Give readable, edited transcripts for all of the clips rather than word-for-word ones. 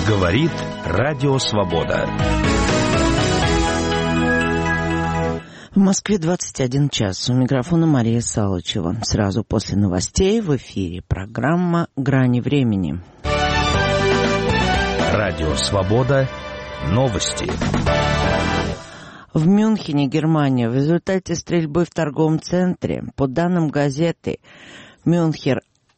Говорит Радио Свобода. В Москве 21 час. У микрофона Мария Салычева. Сразу после новостей в эфире программа «Грани времени». Радио Свобода. Новости. В Мюнхене, Германия, в результате стрельбы в торговом центре, по данным газеты «Мюнхер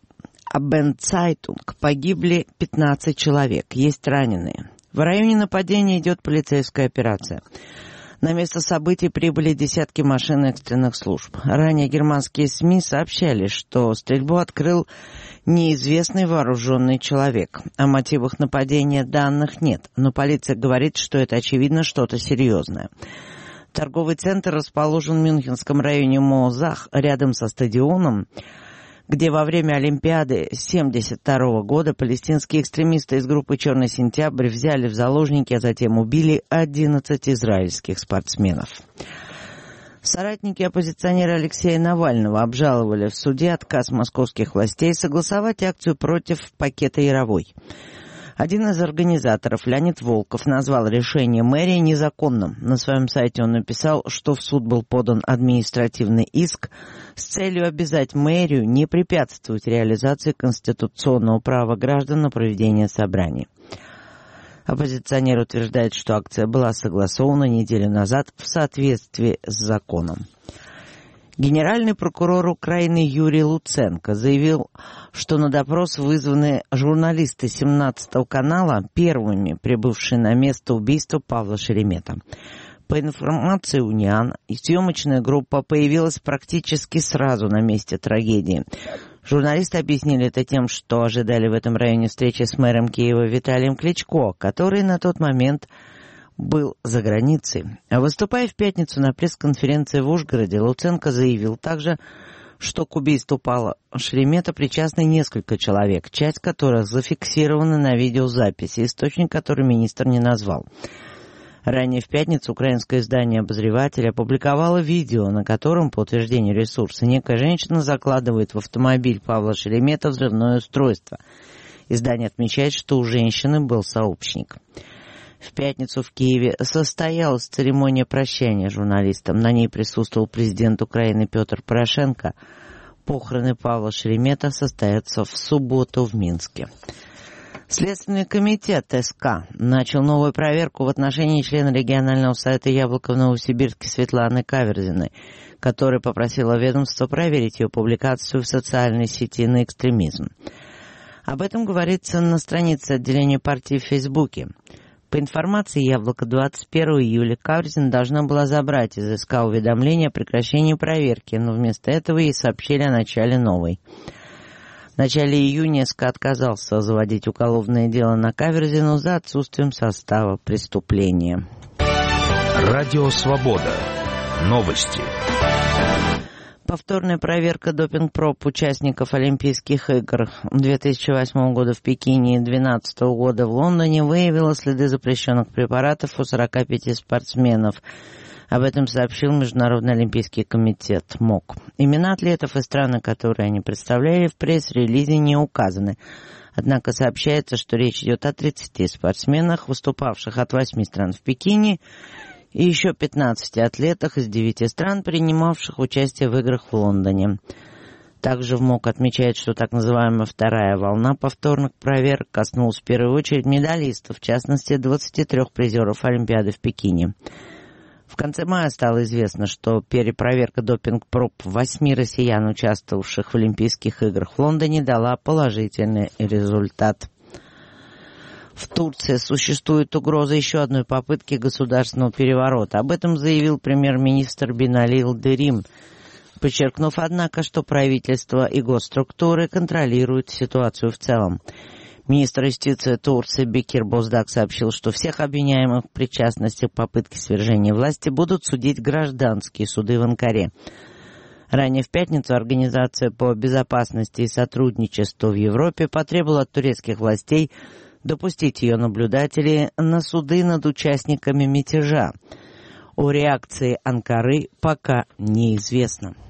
Абендцайтунг», погибли 15 человек, есть раненые. В районе нападения идет полицейская операция. На место событий прибыли десятки машин экстренных служб. Ранее германские СМИ сообщали, что стрельбу открыл неизвестный вооруженный человек. О мотивах нападения данных нет, но полиция говорит, что это, очевидно, что-то серьезное. Торговый центр расположен в Мюнхенском районе Моозах, рядом со стадионом, где во время Олимпиады 1972 года палестинские экстремисты из группы «Черный сентябрь» взяли в заложники, а затем убили 11 израильских спортсменов. Соратники оппозиционера Алексея Навального обжаловали в суде отказ московских властей согласовать акцию против пакета Яровой. Один из организаторов, Леонид Волков, назвал решение мэрии незаконным. На своем сайте он написал, что в суд был подан административный иск с целью обязать мэрию не препятствовать реализации конституционного права граждан на проведение собраний. Оппозиционер утверждает, что акция была согласована неделю назад в соответствии с законом. Генеральный прокурор Украины Юрий Луценко заявил, что на допрос вызваны журналисты 17-го канала, первыми прибывшие на место убийства Павла Шеремета. По информации УНИАН, съемочная группа появилась практически сразу на месте трагедии. Журналисты объяснили это тем, что ожидали в этом районе встречи с мэром Киева Виталием Кличко, который на тот момент был за границей. А выступая в пятницу на пресс-конференции в Ужгороде, Луценко заявил также, что к убийству Павла Шеремета причастны несколько человек, часть которых зафиксирована на видеозаписи, источник который министр не назвал. Ранее в пятницу украинское издание «Обозреватель» опубликовало видео, на котором, по утверждению ресурса, некая женщина закладывает в автомобиль Павла Шеремета взрывное устройство. Издание отмечает, что у женщины был сообщник. В пятницу в Киеве состоялась церемония прощания журналистам. На ней присутствовал президент Украины Петр Порошенко. Похороны Павла Шеремета состоятся в субботу в Минске. Следственный комитет СК начал новую проверку в отношении члена регионального совета «Яблоко» в Новосибирске Светланы Каверзиной, которая попросила ведомство проверить ее публикацию в социальной сети на экстремизм. Об этом говорится на странице отделения партии в Фейсбуке. По информации «Яблоко», 21 июля Каверзина должна была забрать из СК уведомление о прекращении проверки, но вместо этого ей сообщили о начале новой. В начале июня СК отказался заводить уголовное дело на Каверзину за отсутствием состава преступления. Радио Свобода. Новости. Повторная проверка допинг-проб участников Олимпийских игр 2008 года в Пекине и 2012 года в Лондоне выявила следы запрещенных препаратов у 45 спортсменов. Об этом сообщил Международный олимпийский комитет МОК. Имена атлетов и страны, которые они представляли, в пресс-релизе не указаны. Однако сообщается, что речь идет о 30 спортсменах, выступавших от 8 стран в Пекине, и еще 15 атлетах из 9 стран, принимавших участие в играх в Лондоне. Также в МОК отмечает, что так называемая вторая волна повторных проверок коснулась в первую очередь медалистов, в частности 23 призеров Олимпиады в Пекине. В конце мая стало известно, что перепроверка допинг-проб 8 россиян, участвовавших в Олимпийских играх в Лондоне, дала положительный результат. В Турции существует угроза еще одной попытки государственного переворота. Об этом заявил премьер-министр Бинали Йылдырым, подчеркнув, однако, что правительство и госструктуры контролируют ситуацию в целом. Министр юстиции Турции Бекир Боздак сообщил, что всех обвиняемых в причастности к попытке свержения власти будут судить гражданские суды в Анкаре. Ранее в пятницу Организация по безопасности и сотрудничеству в Европе потребовала от турецких властей допустить ее наблюдателей на суды над участниками мятежа. О реакции Анкары пока неизвестно.